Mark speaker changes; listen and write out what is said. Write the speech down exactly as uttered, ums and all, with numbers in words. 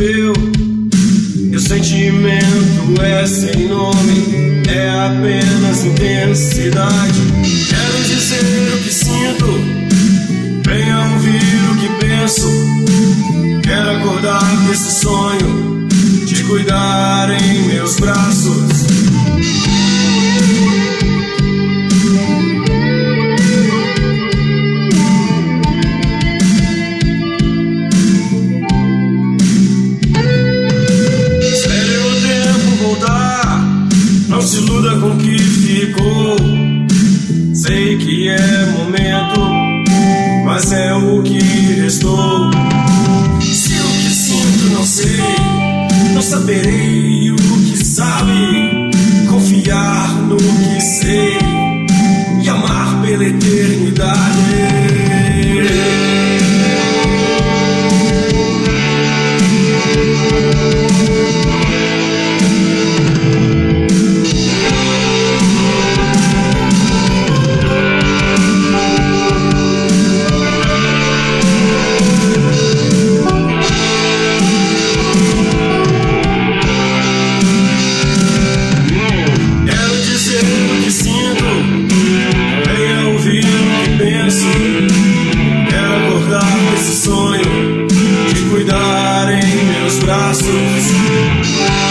Speaker 1: perdeu. E o sentimento é sem nome, é apenas intensidade. Quero dizer o que sinto, venha ouvir o que penso. Quero acordar desse sonho, te cuidar em meus braços. Não se iluda com o que ficou. Sei que é momento, mas é o que restou. Se o que sinto não sei, não saberei o que sabe. Confiar no que sei e amar pela eternidade. Quero acordar desse sonho, te cuidar em meus braços.